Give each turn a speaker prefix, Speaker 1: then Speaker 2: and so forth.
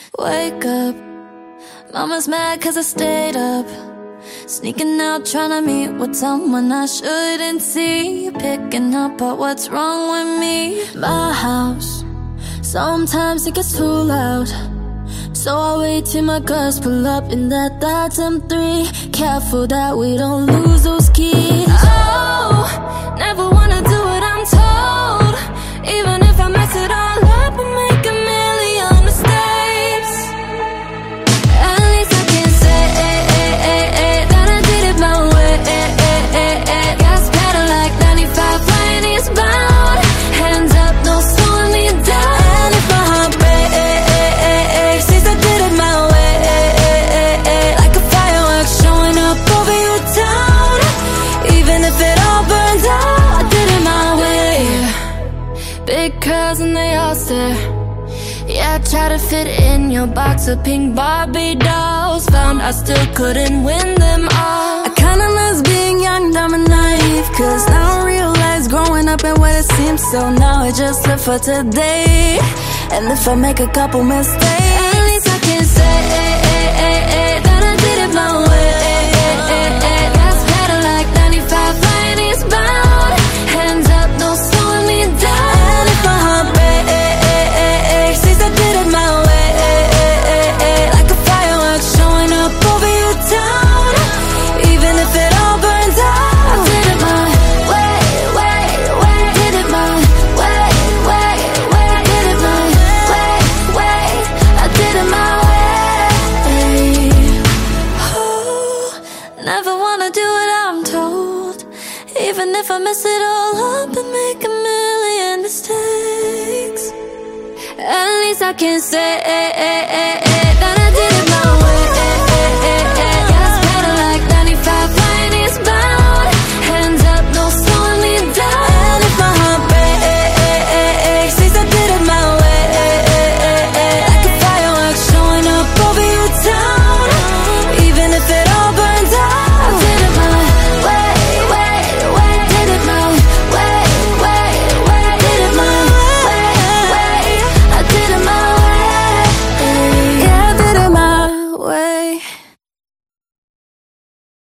Speaker 1: Wake up, mama's mad cause I stayed up, sneaking out trying to meet with someone I shouldn't see, picking up at what's wrong with me. My house, sometimes it gets too loud, so I wait till my girls pull up in that M3. Careful that we don't lose those keys. Oh, never wanna do what I'm told, even if I mess it all up and make a million mistakes. At least I can say that I did it my way. Gas pedal like 95, flying eastbound, hands up, no slowing me down. And if my heart breaks, since I did it my way, like a firework showing up over your town. Even if it all burns out, I did it my way. Big curls and they all stare. Yeah, I tried to fit in your box of pink Barbie dolls, found I still couldn't win them all.
Speaker 2: I kinda miss being young, dumb and naive, cause now I realize growing up ain't what it seems. So now I just live for today, and if I make a couple mistakes,
Speaker 1: at least I can say that I did it my way. Gas pedal like 95, flying eastbound, hands up, no slowing me down.
Speaker 2: and if my heart breaks, since I did it my way, like a firework showing up over your town. Even if it all burns out,
Speaker 1: I did it my way. Did it my way. Did it my way. I did it my way. Oh, never wanna do what I'm told, even if I mess it all up and make a million mistakes. At least I can say